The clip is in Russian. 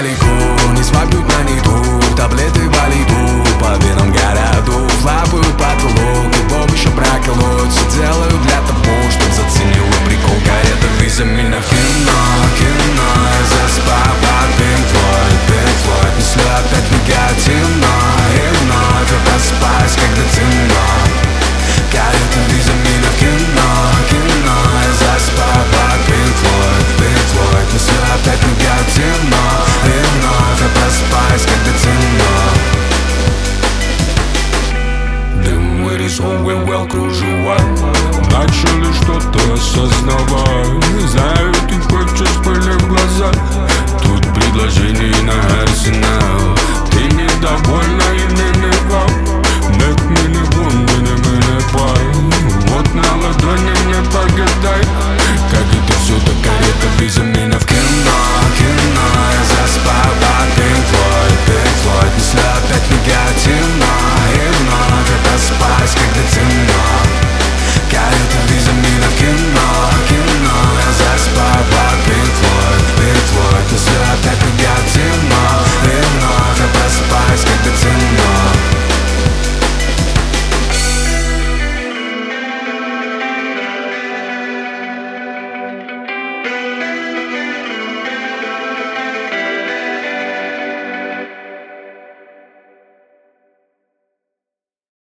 далеко, не смогнуть на ниту. Таблеты вали иду, по венам городу. Лапают потолок, и бомб еще проколоть. Все делаю для того, чтоб заценила прикол. Карета везя меня в кино, кино. Я заспал под Pink Floyd, Pink Floyd. Мысли опять негативно, и вновь я просыпаюсь, когда темно. Карета везя меня в кино, кино. Я заспал под Pink Floyd, Pink Floyd. Мысли опять негативно, и вновь я просыпаюсь, когда темно. Дым вырисовывал кружева. Начали что-то осознавать. Знаю, ты хочешь пыли в глаза. Тут предложений на арсенал. Ты недовольна и не вал.